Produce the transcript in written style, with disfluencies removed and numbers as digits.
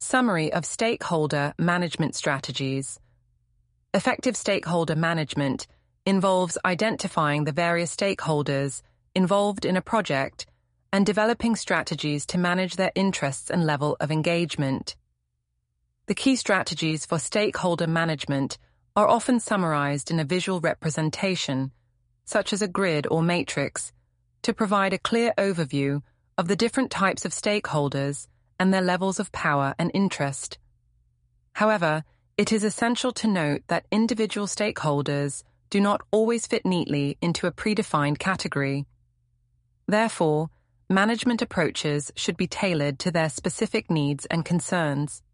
Summary of stakeholder management strategies. Effective stakeholder management involves identifying the various stakeholders involved in a project and developing strategies to manage their interests and level of engagement. The key strategies for stakeholder management are often summarized in a visual representation, such as a grid or matrix, to provide a clear overview of the different types of stakeholders and their levels of power and interest. However, it is essential to note that individual stakeholders do not always fit neatly into a predefined category. Therefore, management approaches should be tailored to their specific needs and concerns.